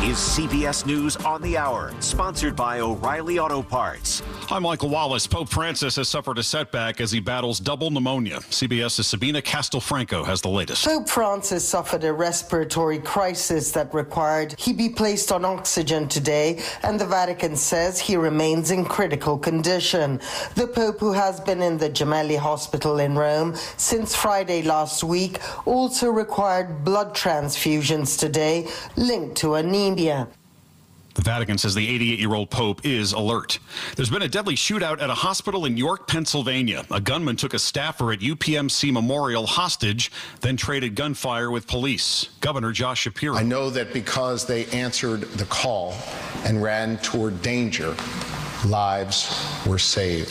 is CBS News on the Hour, sponsored by O'Reilly Auto Parts. I'm Michael Wallace. Pope Francis has suffered a setback as he battles double pneumonia. CBS's Sabina Castelfranco has the latest. Pope Francis suffered a respiratory crisis that required he be placed on oxygen today, and the Vatican says he remains in critical condition. The Pope, who has been in the Gemelli Hospital in Rome since Friday last week, also required blood transfusions today linked to anemia. The Vatican says the 88-year-old Pope is alert. There's been a deadly shootout at a hospital in York, Pennsylvania. A gunman took a staffer at UPMC Memorial hostage, then traded gunfire with police. Governor Josh Shapiro. I know that because they answered the call and ran toward danger, lives were saved.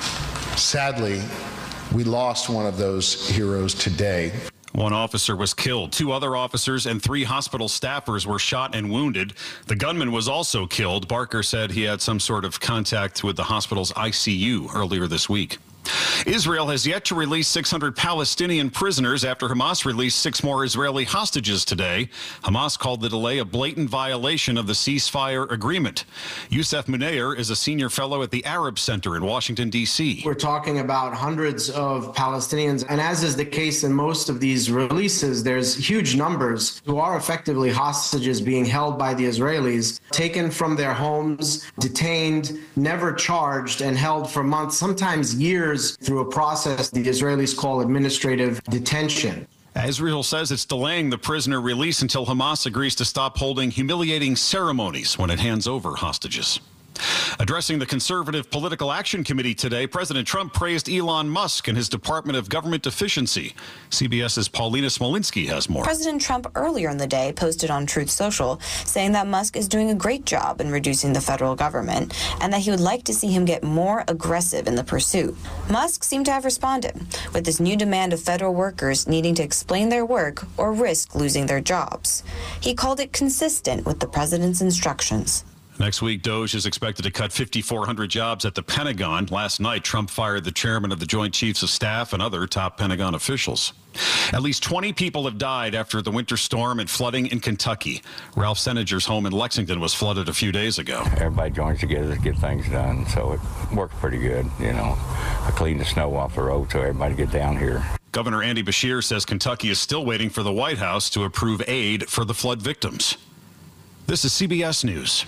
Sadly, we lost one of those heroes today. One officer was killed. 2 other officers and 3 hospital staffers were shot and wounded. The gunman was also killed. Barker said he had some sort of contact with the hospital's ICU earlier this week. Israel has yet to release 600 Palestinian prisoners after Hamas released 6 more Israeli hostages today. Hamas called the delay a blatant violation of the ceasefire agreement. Youssef Munayr is a senior fellow at the Arab Center in Washington, D.C. We're talking about hundreds of Palestinians, and as is the case in most of these releases, there's huge numbers who are effectively hostages being held by the Israelis, taken from their homes, detained, never charged, and held for months, sometimes years, through a process the Israelis call administrative detention. Israel says it's delaying the prisoner release until Hamas agrees to stop holding humiliating ceremonies when it hands over hostages. Addressing the Conservative Political Action Committee today, President Trump praised Elon Musk and his Department of Government Efficiency. CBS's Paulina Smolinski has more. President Trump earlier in the day posted on Truth Social saying that Musk is doing a great job in reducing the federal government and that he would like to see him get more aggressive in the pursuit. Musk seemed to have responded with this new demand of federal workers needing to explain their work or risk losing their jobs. He called it consistent with the president's instructions. Next week, DOJ is expected to cut 5,400 jobs at the Pentagon. Last night, Trump fired the chairman of the Joint Chiefs of Staff and other top Pentagon officials. At least 20 people have died after the winter storm and flooding in Kentucky. Ralph Seneger's home in Lexington was flooded a few days ago. Everybody joins together to get things done, so it works pretty good. You know, I cleaned the snow off the road so everybody get down here. Governor Andy Beshear says Kentucky is still waiting for the White House to approve aid for the flood victims. This is CBS News.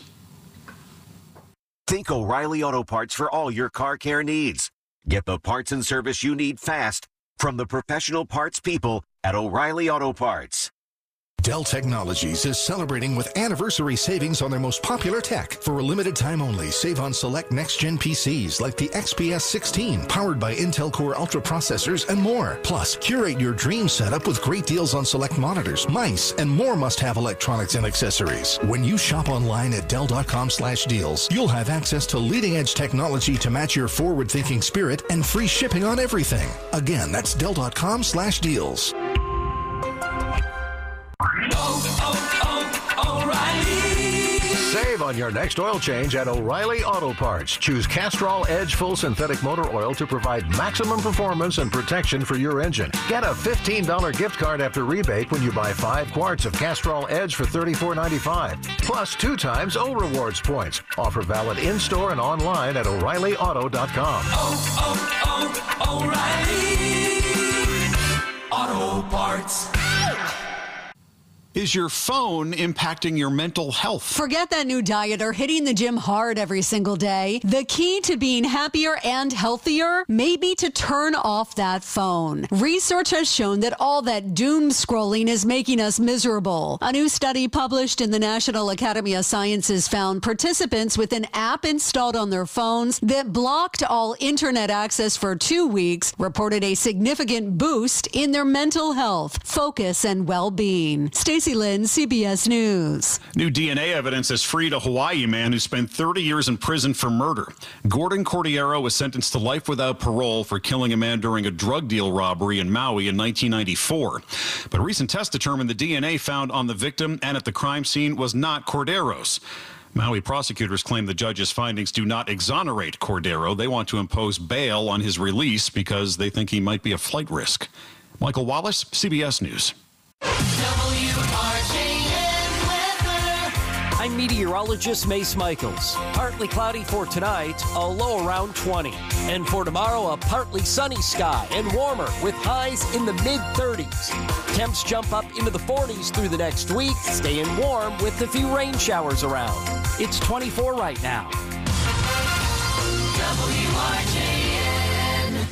Think O'Reilly Auto Parts for all your car care needs. Get the parts and service you need fast from the professional parts people at O'Reilly Auto Parts. Dell Technologies is celebrating with anniversary savings on their most popular tech. For a limited time only, save on select next-gen PCs like the XPS 16, powered by Intel Core Ultra processors and more. Plus, curate your dream setup with great deals on select monitors, mice, and more must-have electronics and accessories. When you shop online at Dell.com/deals, you'll have access to leading-edge technology to match your forward-thinking spirit and free shipping on everything. Again, that's Dell.com/deals. O'Reilly. Save on your next oil change at O'Reilly Auto Parts. Choose Castrol Edge Full Synthetic Motor Oil to provide maximum performance and protection for your engine. Get a $15 gift card after rebate when you buy 5 quarts of Castrol Edge for $34.95. Plus 2 times O Rewards points. Offer valid in-store and online at O'ReillyAuto.com. O'Reilly Auto Parts. Is your phone impacting your mental health? Forget that new diet or hitting the gym hard every single day. The key to being happier and healthier may be to turn off that phone. Research has shown that all that doom scrolling is making us miserable. A new study published in the National Academy of Sciences found participants with an app installed on their phones that blocked all internet access for 2 weeks reported a significant boost in their mental health, focus, and well-being. Stacey Lynn, CBS News. New DNA evidence has freed a Hawaii man who spent 30 years in prison for murder. Gordon Cordiero was sentenced to life without parole for killing a man during a drug deal robbery in Maui in 1994. But recent tests determined the DNA found on the victim and at the crime scene was not Cordero's. Maui prosecutors claim the judge's findings do not exonerate Cordero. They want to impose bail on his release because they think he might be a flight risk. Michael Wallace, CBS News. WRJN weather. I'm meteorologist Mace Michaels. Partly cloudy for tonight, a low around 20. And for tomorrow, a partly sunny sky and warmer with highs in the mid-30s. Temps jump up into the 40s through the next week, staying warm with a few rain showers around. It's 24 right now. WRJN.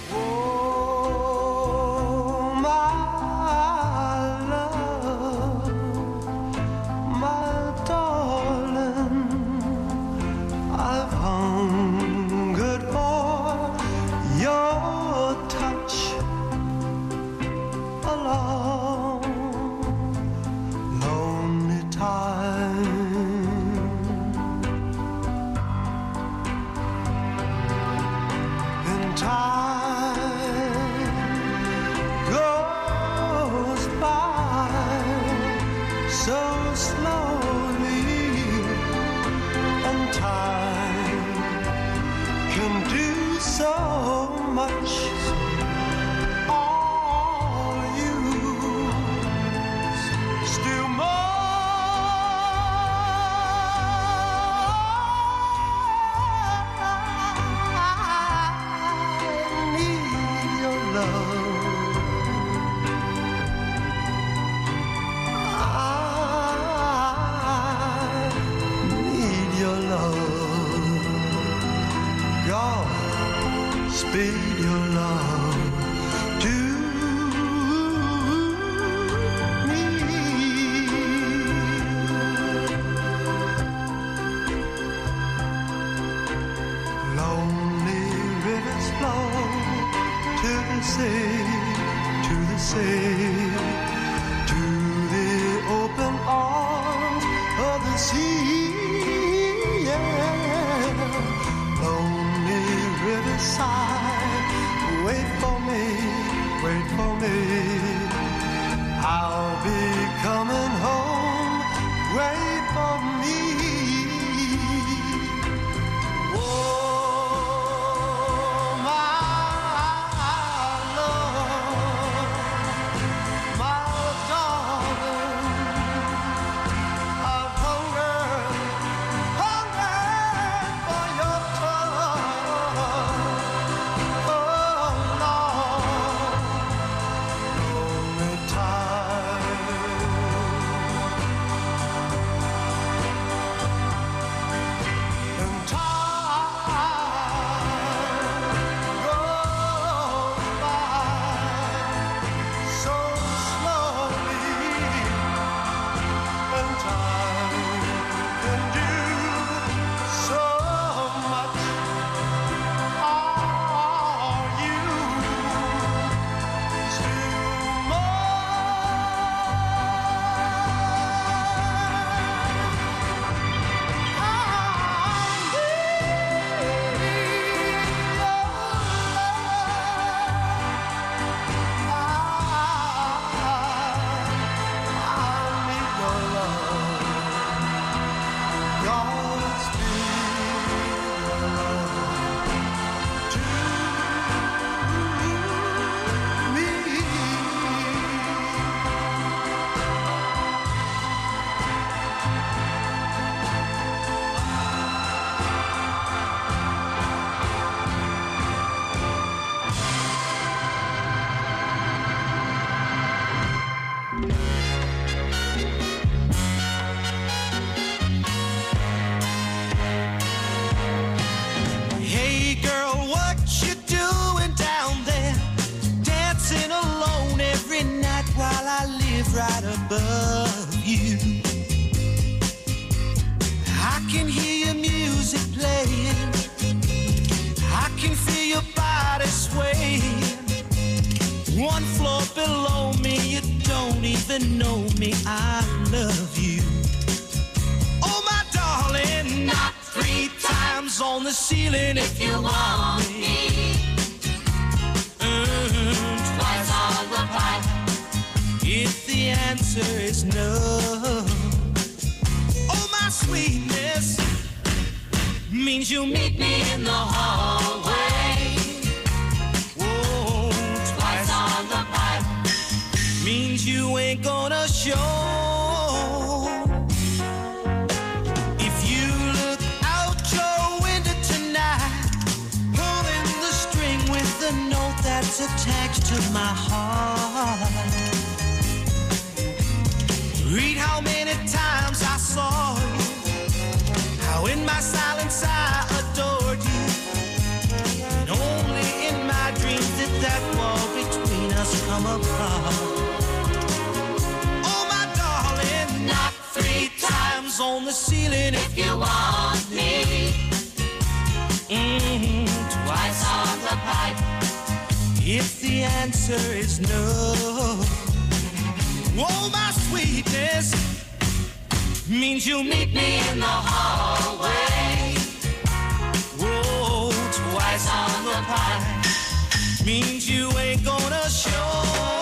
Oh, my love, my darling, I've hungered for your touch a long, lonely time. Time goes by so slowly, and time can do so much. All you still more. Speed your love to me. Lonely rivers flow to the sea, to the sea, to the open arms of the sea. Yeah. Lonely riverside, wait for me, wait for me. I'll be coming home, wait for me. Oh, my love, my darling, I've hungered for your touch. right above you. I can hear your music playing. I can feel your body swaying. One floor below me, you don't even know me. I love you. Oh, my darling, knock 3 times on the ceiling if you want me. Twice on the pipe if the answer is no. Oh, my sweetness means you'll meet me in the hallway. Whoa, twice on the pipe means you ain't gonna show. to my heart. Read how many times I saw you, how in my silence I adored you, and only in my dreams did that wall between us come apart. Oh, my darling, knock 3 times on the ceiling if you want me. Twice on the pipe if the answer is no. Oh, my sweetness means you'll meet me in the hallway. Oh, twice on the pipe means you ain't gonna show.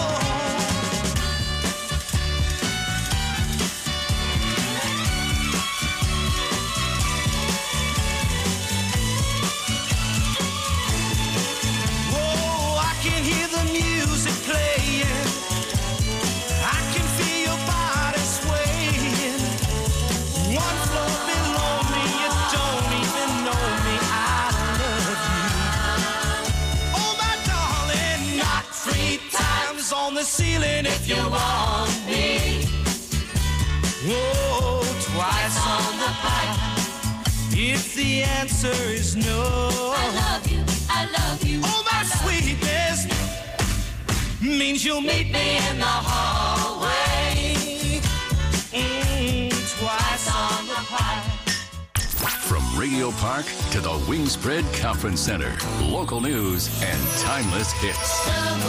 Ceiling if you want me. Oh, twice on the pipe if the answer is no. I love you, I love you. Oh, my sweetness means you'll meet me in the hallway. Twice on the pipe. From Radio Park to the Wingspread Conference Center, local news and timeless hits.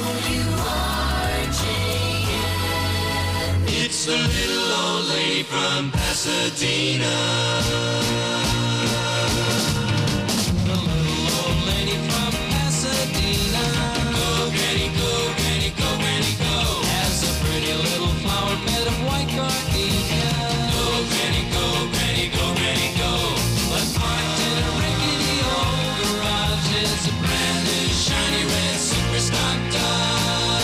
It's the little old lady from Pasadena. The little old lady from Pasadena. Go, Granny, go, Granny, go, Granny, go. Has a pretty little flower bed of white gardenia. Go, Granny, go, Granny, go, Granny, go. But parked in a rickety old garage is a brand new shiny red super stock Dodge.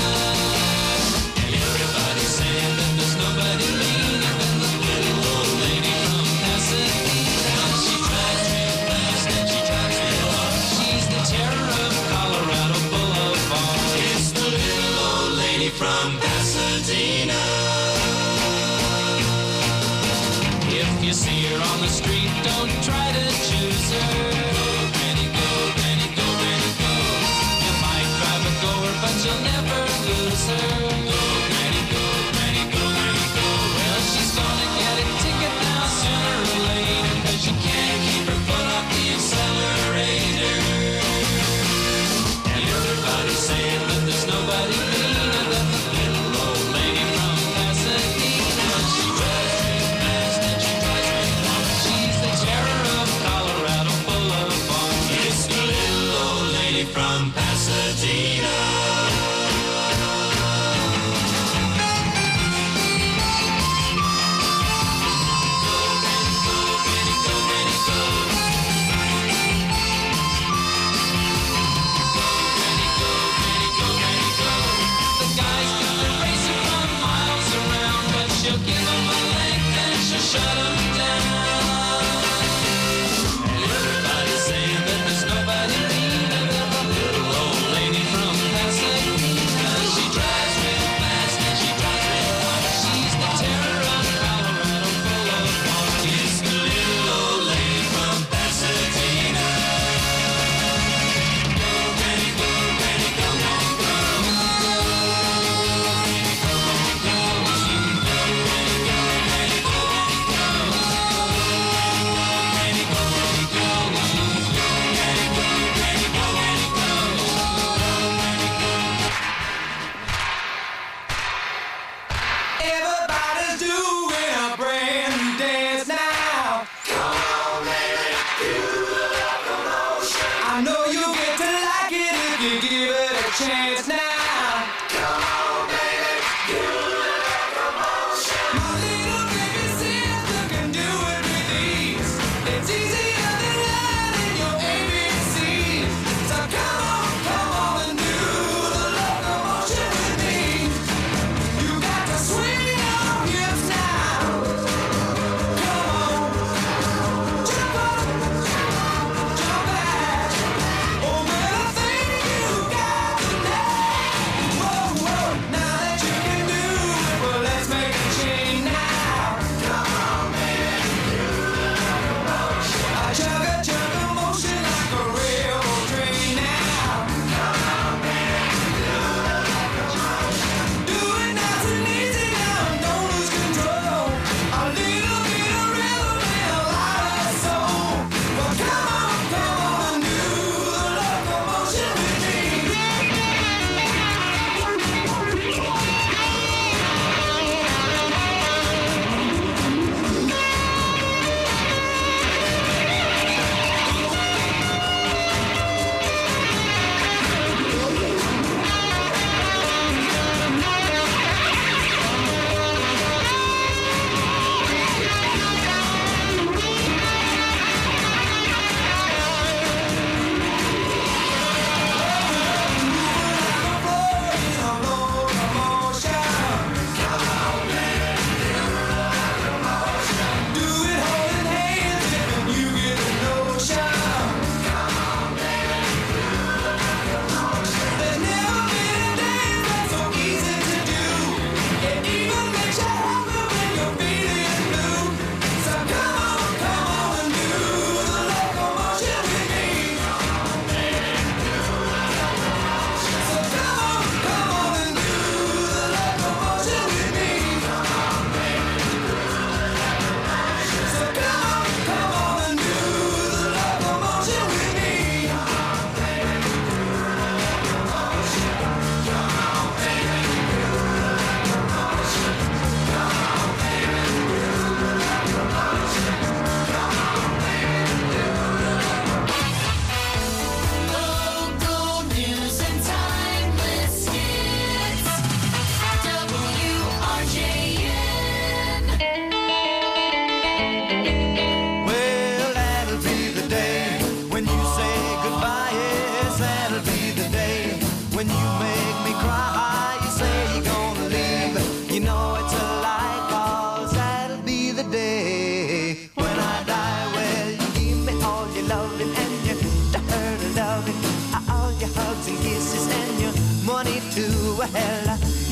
From Pasadena. If you see her on the street, don't try to choose her. Go, Granny, go, Granny, go, Granny, go. You might drive a goer, but you'll never lose her. Go, Granny, go, Granny, go, Granny, go. Well, she's gonna get a ticket now sooner or later, 'cause you can't keep her foot off the accelerator. And everybody's saying that there's nobody meaner than the little old lady from Pasadena. She drives real fast and she drives real far. She's the terror of Colorado Boulevard. It's the little old lady from Pasadena. Shut 'em down. And everybody's saying that there's nobody meaner than the little old lady from Pasadena. She drives real fast and she drives real far. She's the terror of Colorado Boulevard. It's the little old lady from Pasadena. Go, Granny, go, Granny, go, Granny, go. Granny, go, Granny, go. Go, Granny, go, Granny, go.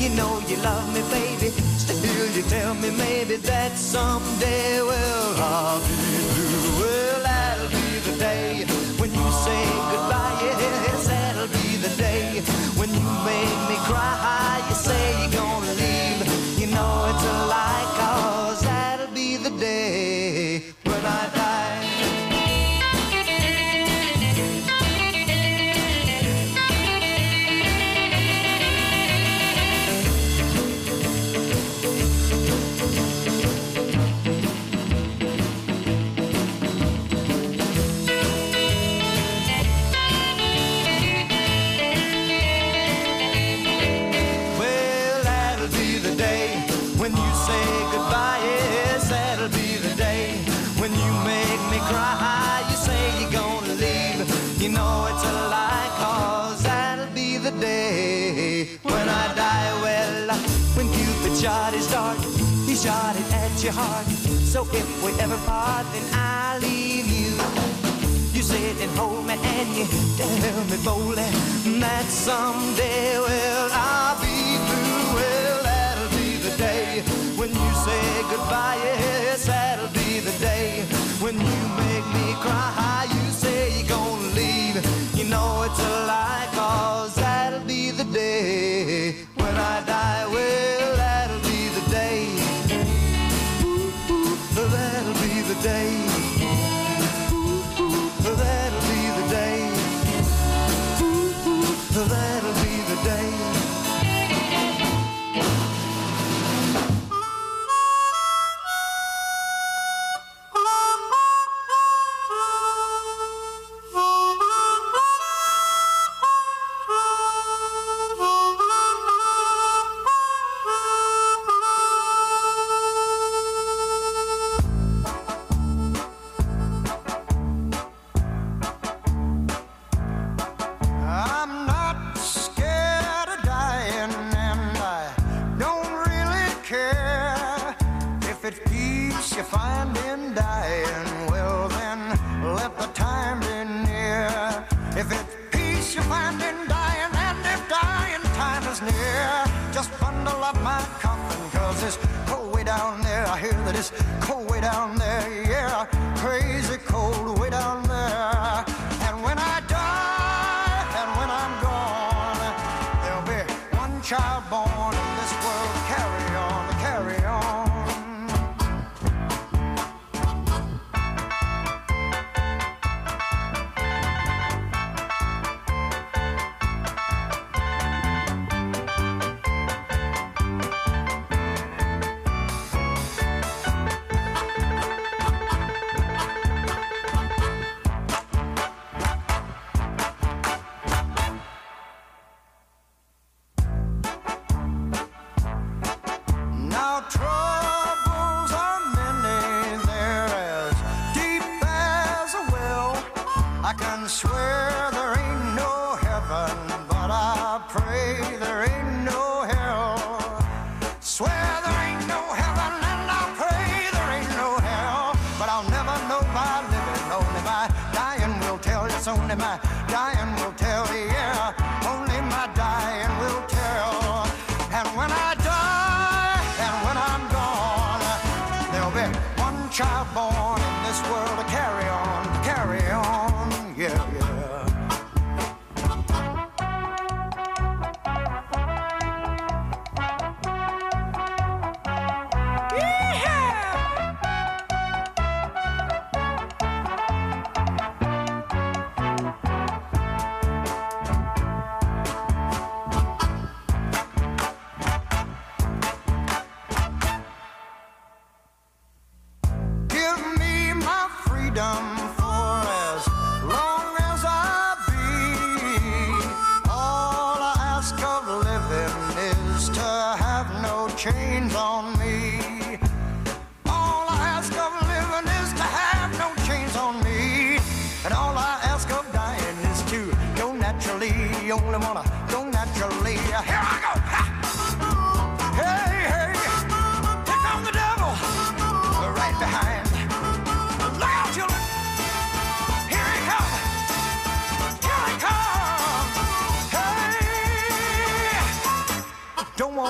You know you love me, baby. Still you tell me maybe that someday, well, I'll be blue. Well, that'll be the day when you say goodbye. Yes, that'll be the day when you make me cry. You say you're gonna leave. You know it's a lie, 'cause that'll be the day when I die. You know it's a lie, 'cause that'll be the day when I die. Well, when Cupid shot his dart, he shot it at your heart. So if we ever part, then I'll leave you. You sit and hold me and you tell me boldly that someday, well, I'll be blue. Well, that'll be the day when you say goodbye. Yes, that'll be the day when you make me cry. You say you're gonna leave. You know it's a lie, 'cause that'll be the day when I die. Well, that'll be the day. Ooh, ooh, that'll be the day. Ooh, ooh, that'll be the day. Ooh, ooh, that'll be the day.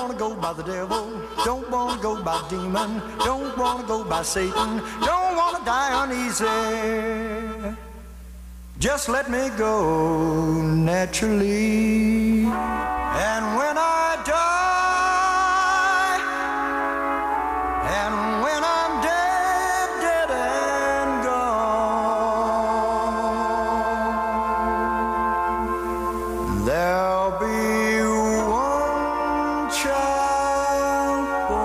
want to go by the devil, don't want to go by demon, don't want to go by Satan, don't want to die uneasy. Just let me go naturally. And when I die, and when I'm dead, dead and gone, there'll be one child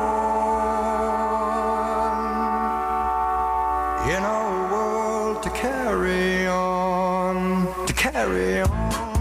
born in a world to carry on, to carry on.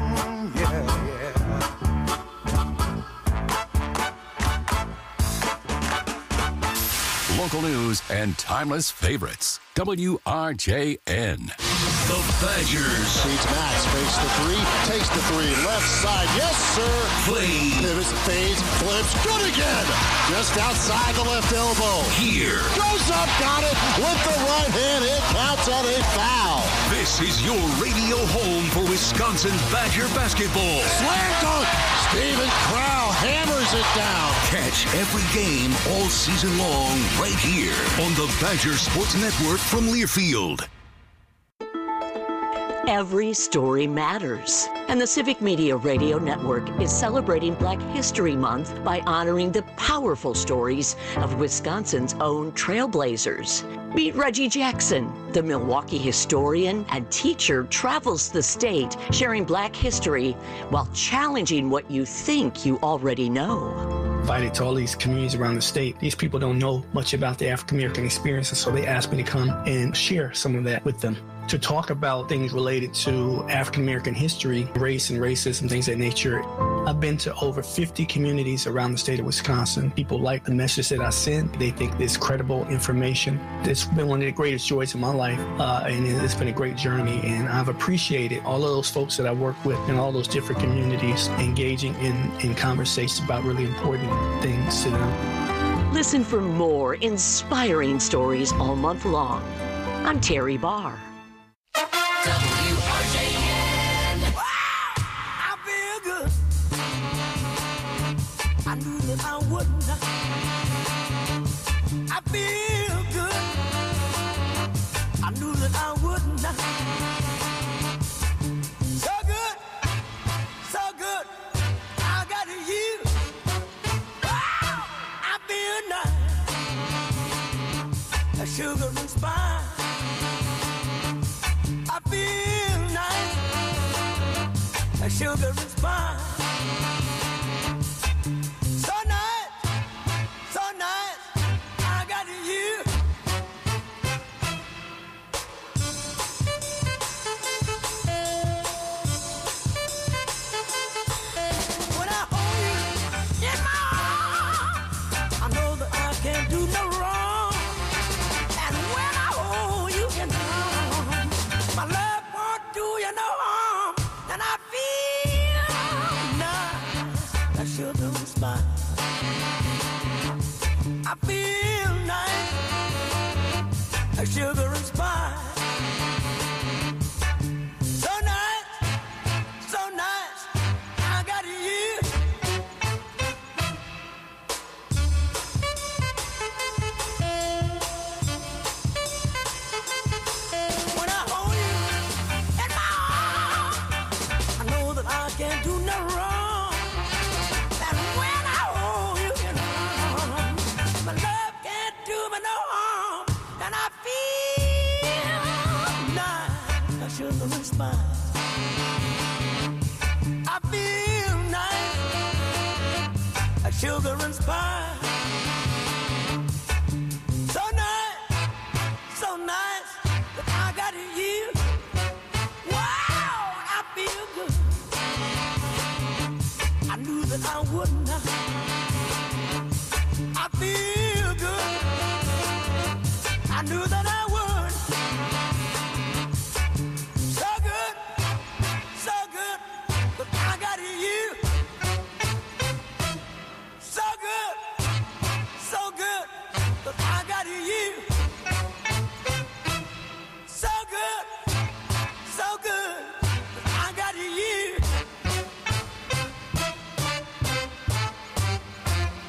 Local news and timeless favorites. WRJN. The Badgers. Beats Max, fakes the three, takes the three, left side, yes sir. Play. Pivots, fades, flips, good again. Just outside the left elbow. Here. Goes up, got it, with the right hand, it counts on a foul. This is your radio home for Wisconsin Badger basketball. Slam dunk, Steven Crowl hammers it down. Catch every game all season long right here on the Badger Sports Network from Learfield. Every story matters. And the Civic Media Radio Network is celebrating Black History Month by honoring the powerful stories of Wisconsin's own trailblazers. Meet Reggie Jackson, the Milwaukee historian and teacher, travels the state sharing Black history while challenging what you think you already know. Invited to all these communities around the state. These people don't know much about the African American experience, and so they asked me to come and share some of that with them. To talk about things related to African American history, race and racism, things of that nature. I've been to over 50 communities around the state of Wisconsin. People like the message that I send. They think it's credible information. It's been one of the greatest joys of my life, and it's been a great journey. And I've appreciated all of those folks that I work with in all those different communities engaging in conversations about really important things to them. Listen for more inspiring stories all month long. I'm Terry Barr. WRJN. Wow, I feel good. I knew that I wouldn't. I feel good. I knew that I wouldn't. So good, so good. I got you. Wow, I feel nice. A sugar and spice. I feel nice, a sugar and spice. So nice, I got you. When I hold you in my arms, I know that I can't do no wrong. And when I hold you in my arms, my love won't do you no harm, and I feel nice, that sugar and spice. I feel nice, that sugar and spice. So nice, I got you. When I hold you in my arms, I know that I can't do no wrong. And when I hold you in my arms, my love can't do me no harm. And I feel nice, I sugar and spice. I feel nice, a sugar and spice. So nice that I got you. Wow, I feel good. I knew that I wouldn't. I feel good. I knew that I would. So good, that I got you. So good, that I got you. So good, that I got you.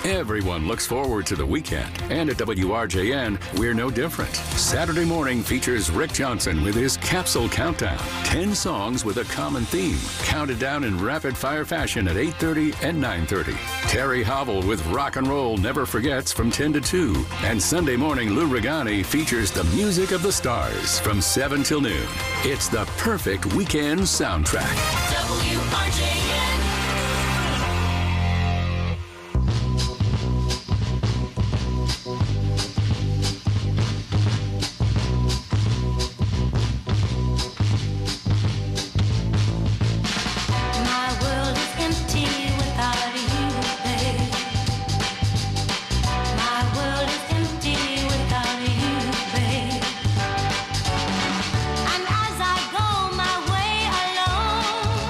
Everyone looks forward to the weekend, and at WRJN, we're no different. Saturday morning features Rick Johnson with his Capsule Countdown. 10 songs with a common theme, counted down in rapid-fire fashion at 8:30 and 9:30. Terry Hobble with Rock and Roll Never Forgets from 10 to 2. And Sunday morning, Lou Regani features the music of the stars from 7 till noon. It's the perfect weekend soundtrack. WRJN. And as I go my way alone,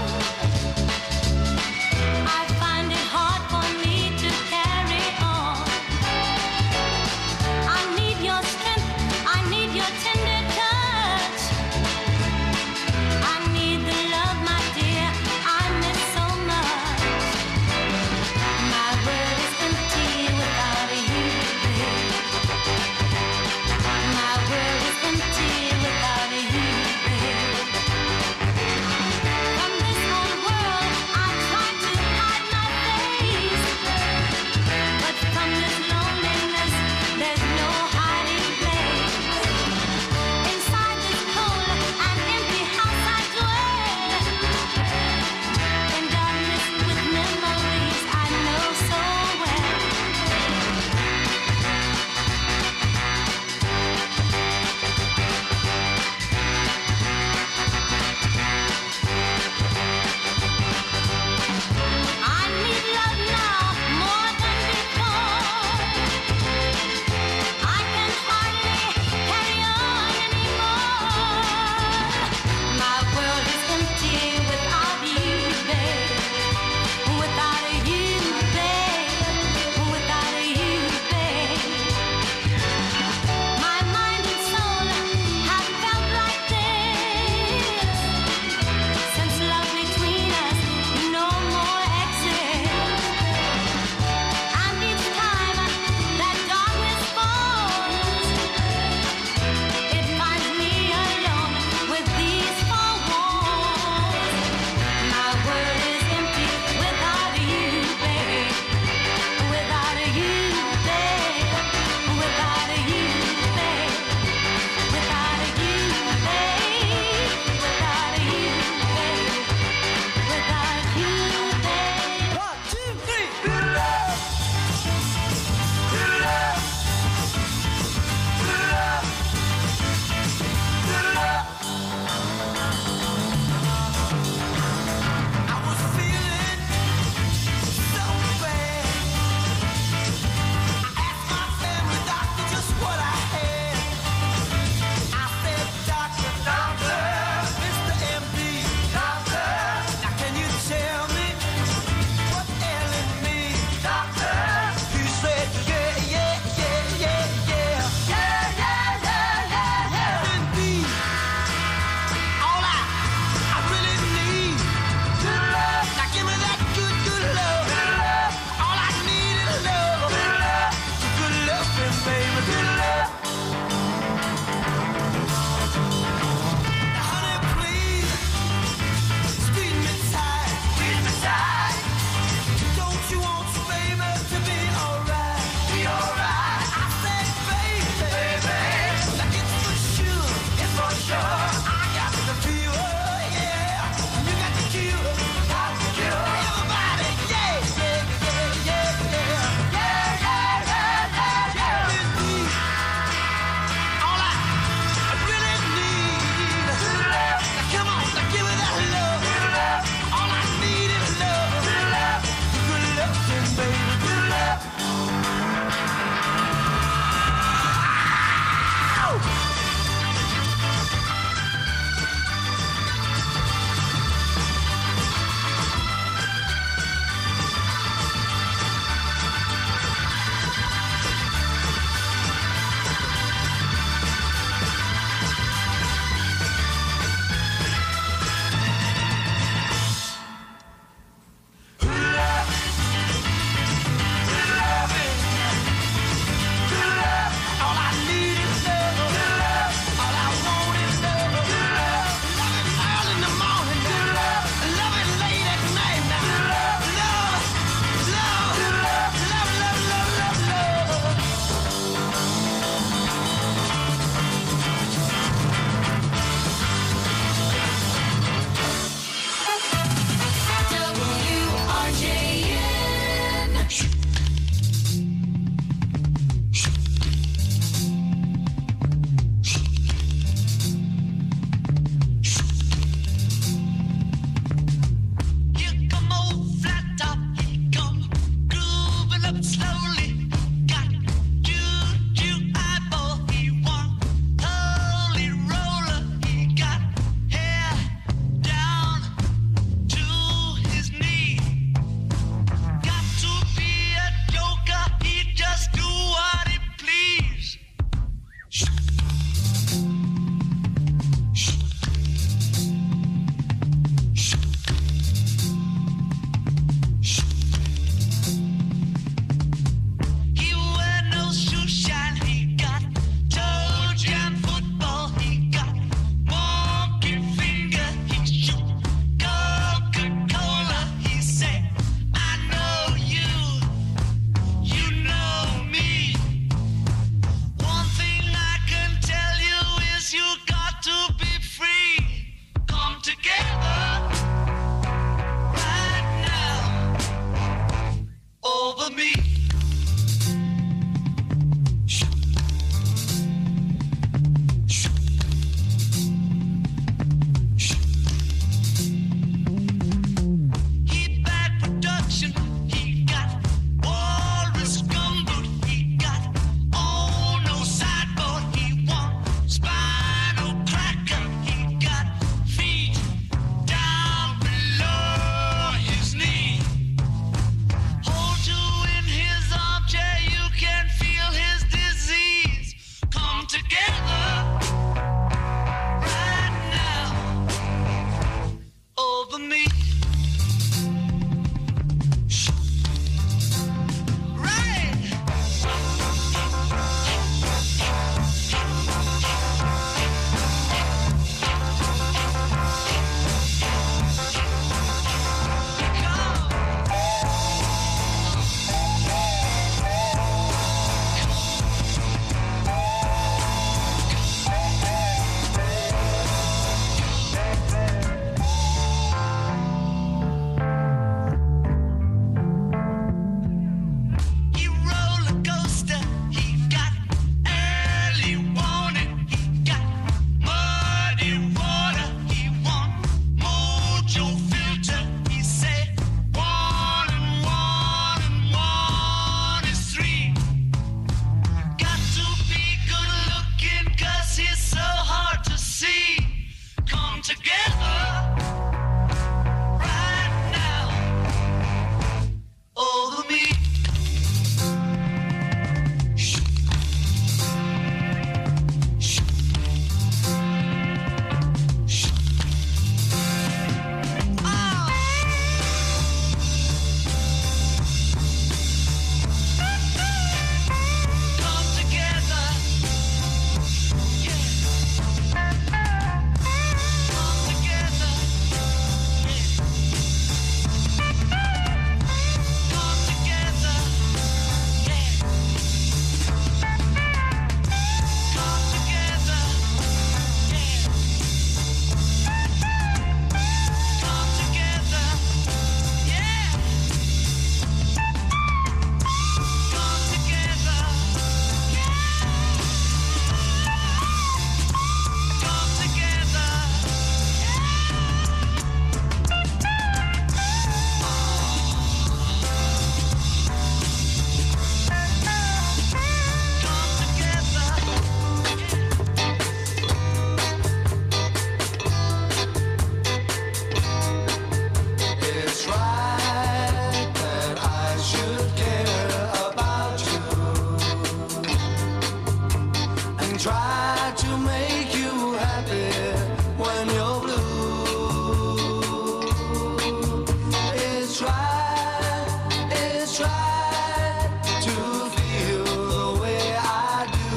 try to feel the way I do,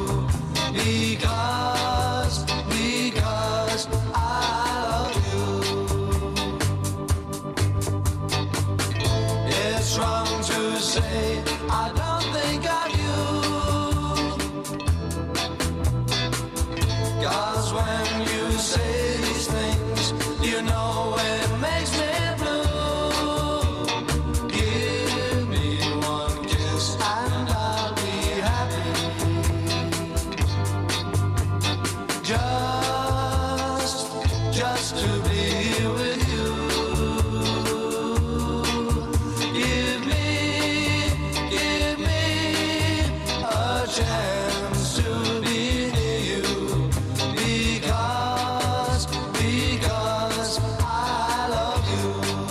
because I love you. It's wrong to say I don't think of you, 'cause when you say these things, you know it makes me blue. Give me one kiss and I'll be happy. Just to be with you. Give me a chance to be near you, because I love you.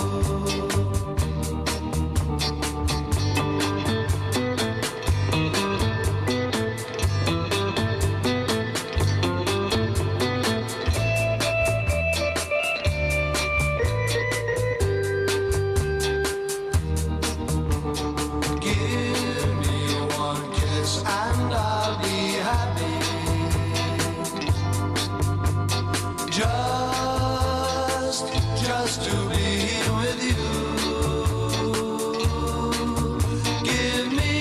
Give me one kiss and I'll be happy. Just to be with you. Give me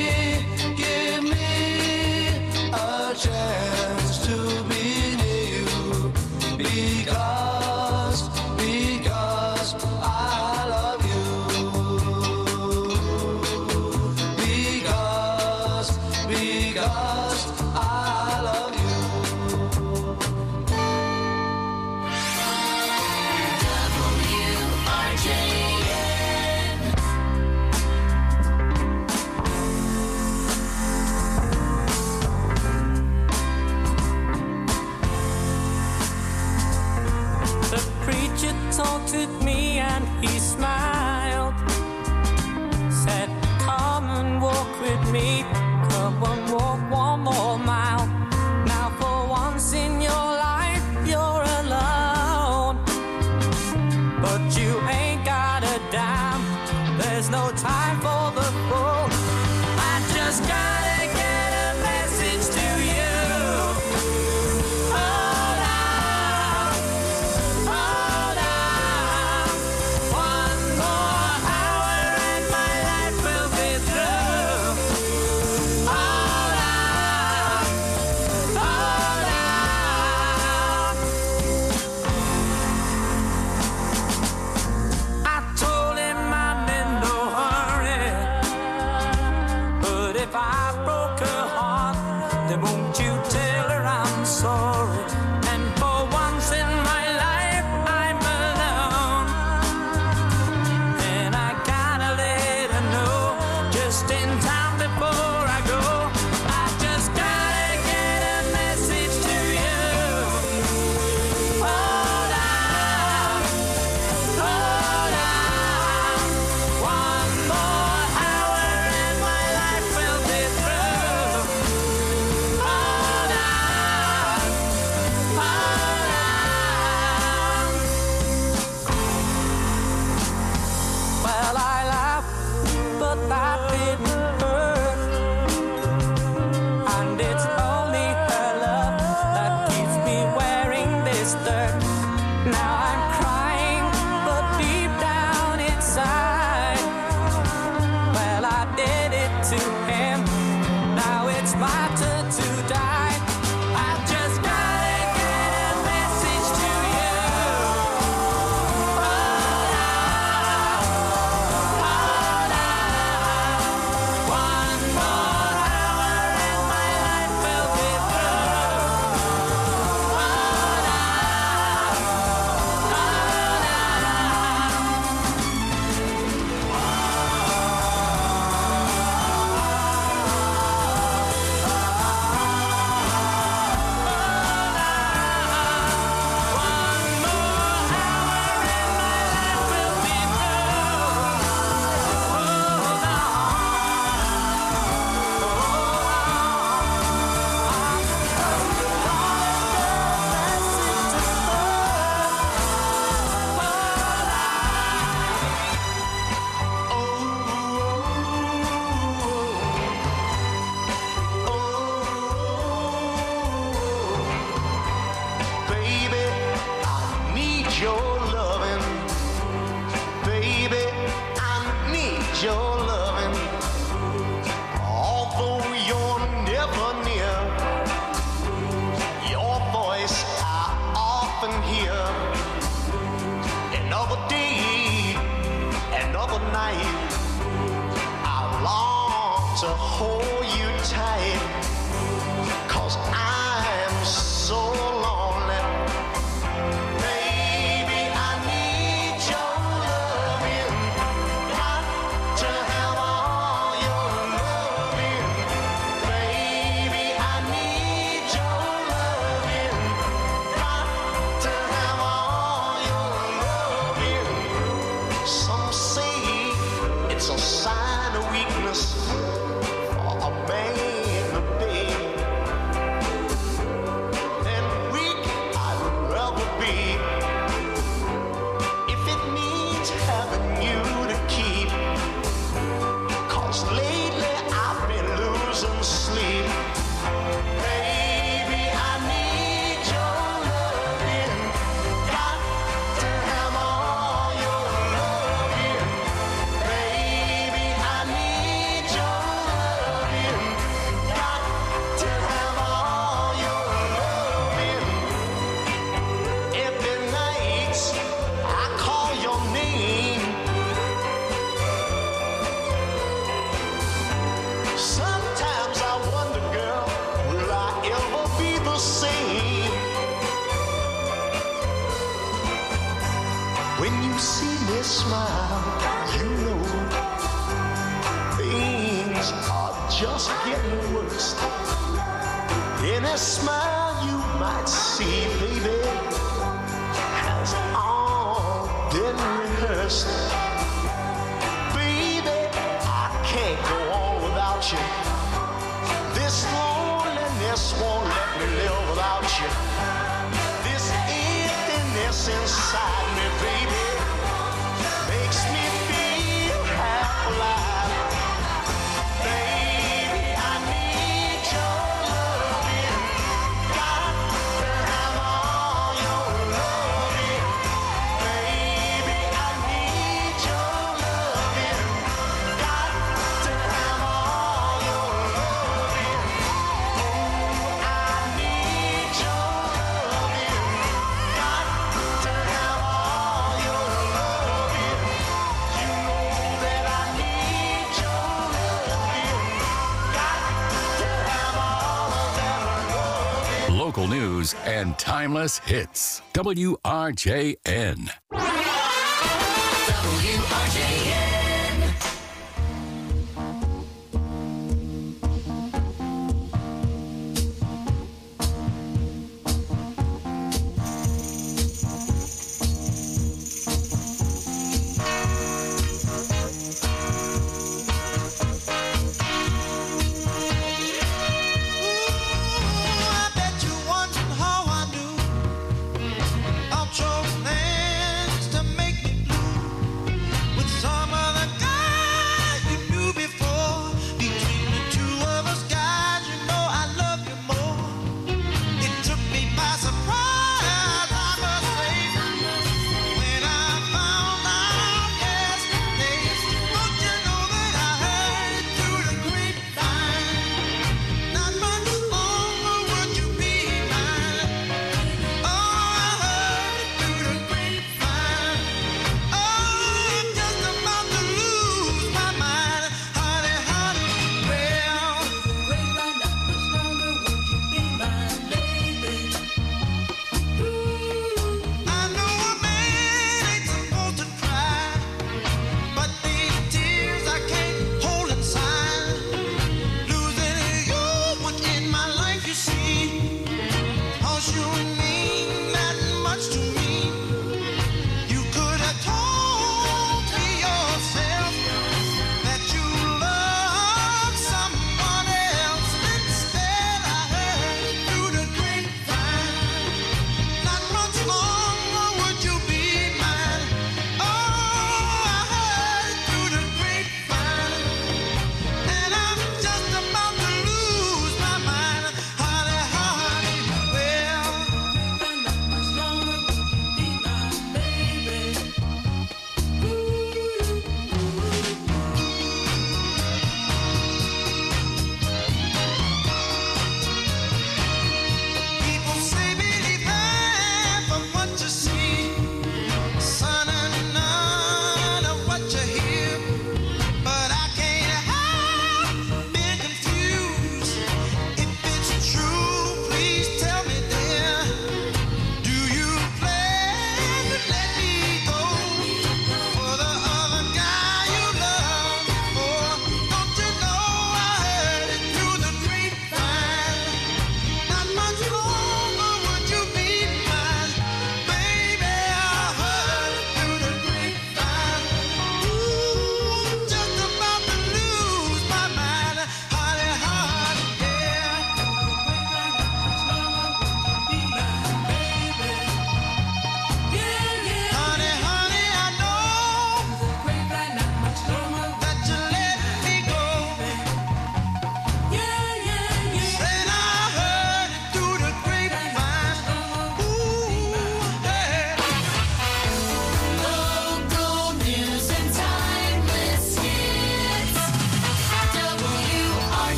a chance to be near you, because I love you. Because I love you. The preacher taunted me and he smiled, said, come and walk with me, come and walk one more mile. Now for once in your life you're alone, but you ain't got a dime, there's no time for the fool. I just gotta get a message to you. Hold on, one more hour and my life will be through. Hold on. I told him I'm in no hurry. night. I long to hold you tight, 'cause I'm so lonely. Baby, I need your loving. Got to have all your loving. Baby, I need your loving. Got to have all your loving. Some say it's a sign of weakness for a man to be. And weak I'd rather be if it means having you to keep. 'Cause lately I've been losing sleep. Baby, I need your loving. Got to have all your loving. Baby, I need your loving. Got to have all your loving. Every night I call your name. Sometimes I wonder, girl, will I ever be the same? When you see me smile, you know things are just getting worse. Any smile you might see, baby, has all been rehearsed. Baby, I can't go on without you. This loneliness won't let me live without you. This emptiness inside me, baby, makes me feel half alive. Baby, I need your loving. Got to have all your loving. Baby, I need your loving. Got to have all your loving. Oh, I need your loving. Got to have all your loving. You know that I need your loving. Got to have all of that loving. Local news and timeless hits. WRJN. WRJN. I bet you're wondering how I knew I'll throw hands to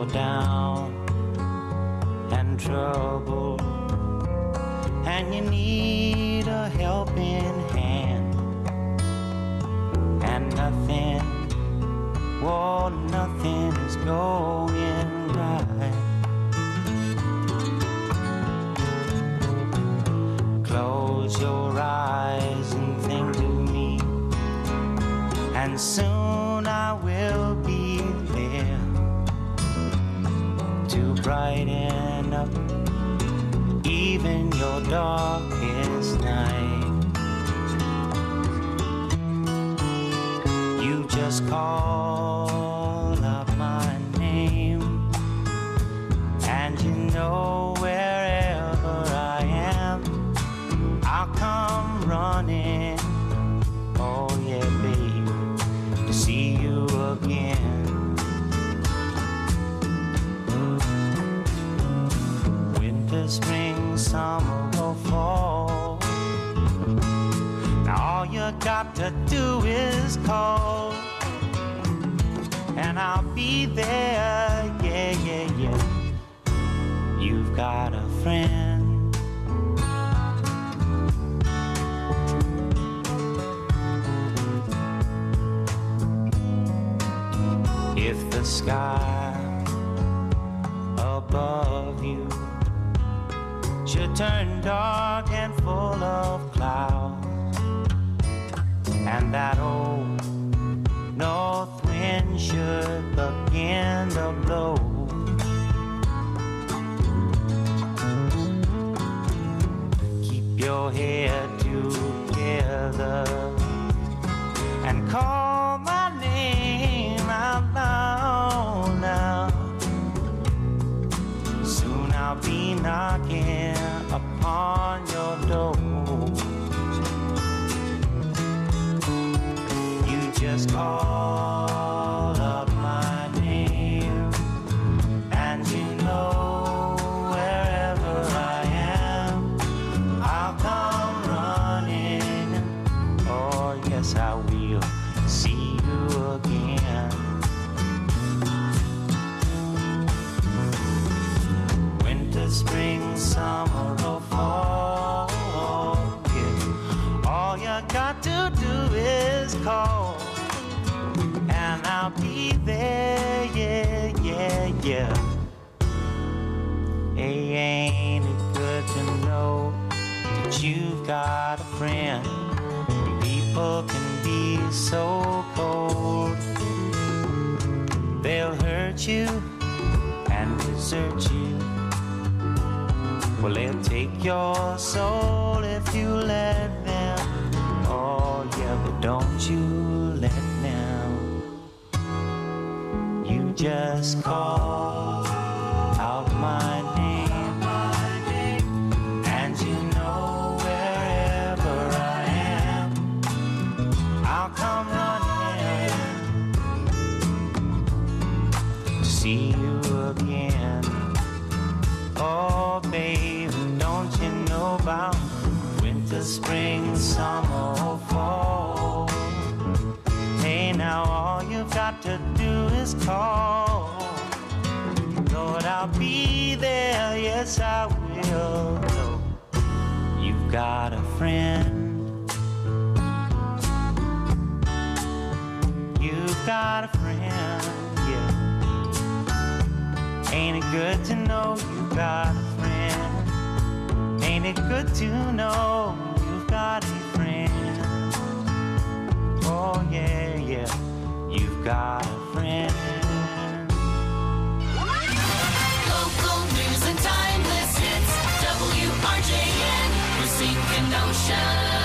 you're down and troubled, and you need a helping hand, and nothing is going right. Close your eyes and think of me, and soon I will be there to brighten up even your darkest night. You just call out my name, and you know wherever I am, I'll come running. Oh yeah, baby, to see you again. Winter, spring, summer or fall, now all you got to do is call, and I'll be there. Yeah, yeah, yeah. You've got a friend. If the sky above you should turn dark and full of clouds, and that old north wind should begin to blow, keep your head together and call my name out loud now. Soon I'll be knocking upon your door. You just call up my name, and you know wherever I am, I'll come running. Oh yes, I will see you again. Winter, spring, summer or fall, yeah. All you got to do is call, and I'll be there. Yeah, yeah, yeah. Hey, ain't it good to know that you've got a friend? People can be so cold, they'll hurt you and desert you. Well, they'll take your soul if you let them. Oh yeah, but don't you let them. You just call out my name, and you know wherever I am, I'll come running to see you again. Oh baby, don't you know about winter, spring, summer or fall? Hey, now all you've got to do is call. Lord, I'll be there, yes I will. You've got a friend. You've got a friend, yeah. Ain't it good to know you've got a friend? Ain't it good to know you've got a friend? Oh yeah, yeah, you've got a friend. Local news and timeless hits. WRJN, Racine Kenosha.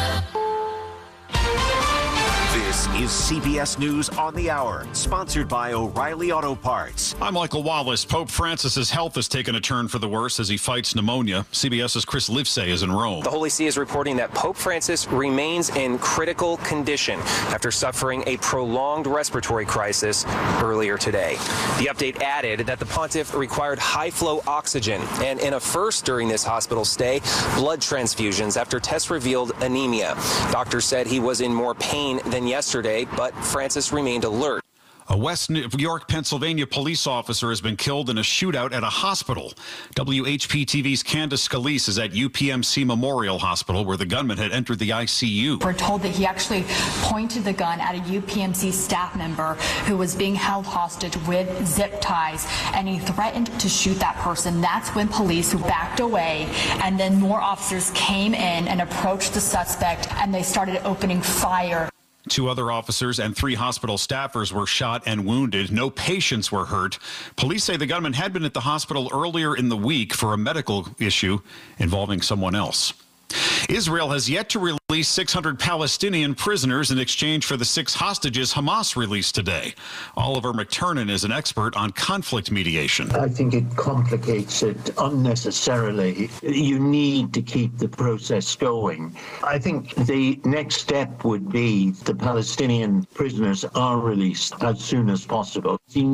This is CBS News on the Hour, sponsored by O'Reilly Auto Parts. I'm Michael Wallace. Pope Francis's health has taken a turn for the worse as he fights pneumonia. CBS's Chris Livesay is in Rome. The Holy See is reporting that Pope Francis remains in critical condition after suffering a prolonged respiratory crisis earlier today. The update added that the pontiff required high-flow oxygen and, in a first during this hospital stay, blood transfusions after tests revealed anemia. Doctors said he was in more pain than yesterday, but Francis remained alert. A West New York, Pennsylvania police officer has been killed in a shootout at a hospital. WHP-TV's Candace Scalise is at UPMC Memorial Hospital, where the gunman had entered the ICU. We're told that he actually pointed the gun at a UPMC staff member who was being held hostage with zip ties, and he threatened to shoot that person. That's when police backed away, and then more officers came in and approached the suspect, and they started opening fire. 2 other officers and 3 hospital staffers were shot and wounded. No patients were hurt. Police say the gunman had been at the hospital earlier in the week for a medical issue involving someone else. Israel has yet to release 600 Palestinian prisoners in exchange for the 6 hostages Hamas released today. Oliver McTurnan is an expert on conflict mediation. I think it complicates it unnecessarily. You need to keep the process going. I think the next step would be the Palestinian prisoners are released as soon as possible.